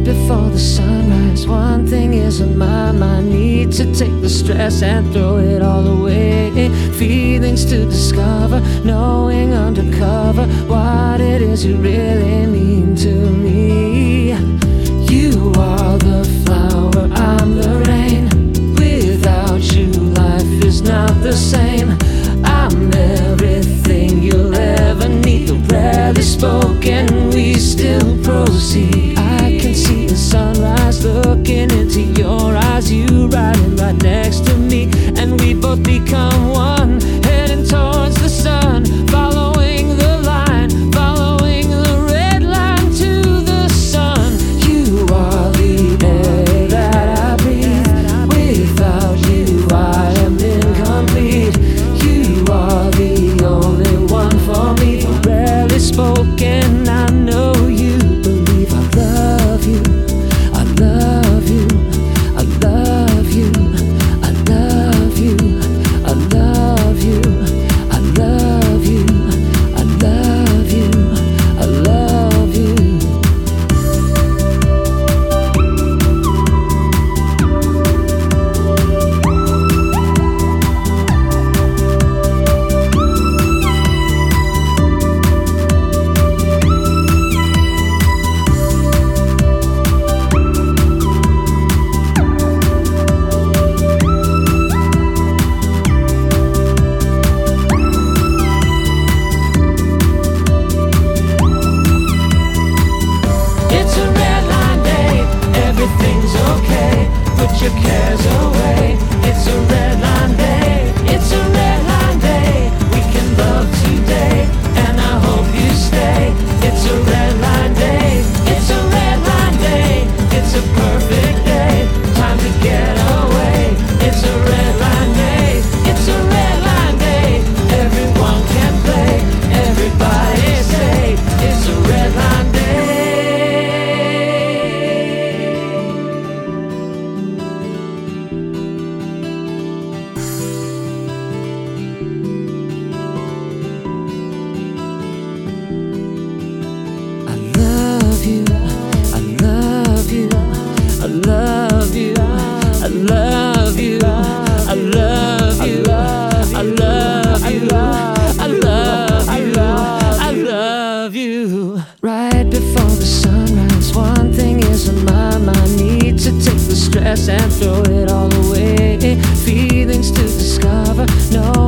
before the sunrise, one thing is on my mind. Need to take the stress and throw it all away. Feelings to discover, knowing undercover what it is you really mean to me. You are the flower, I'm the rain. Without you, life is not the same. I'm everything you'll ever need. The rarely spoken, we still proceed. I can see the sunrise looking into your eyes. You riding right next to me, and we both become one, heading towards the sun, following the line, following the red line to the sun. You are the air that I breathe. Without you, I am incomplete. You are the only one for me. Rarely spoken, I know you believe. I love you, I love you, I love you, I love you, I love you, I love you, I love you, I love you. Everything's okay, put your cares away. It's a red line day, it's a red line day. We can love today, and I hope you stay. It's a red line day, it's a red line day. It's a perfect day, time to get away. It's a red line day, it's a red line day. Everyone can play, everybody say, it's a red line day. I love you, I love you, I love you, I love you, I love you, I love you. Right before the sunrise, one thing is on my mind. Need to take the stress and throw it all away. Feelings to discover, no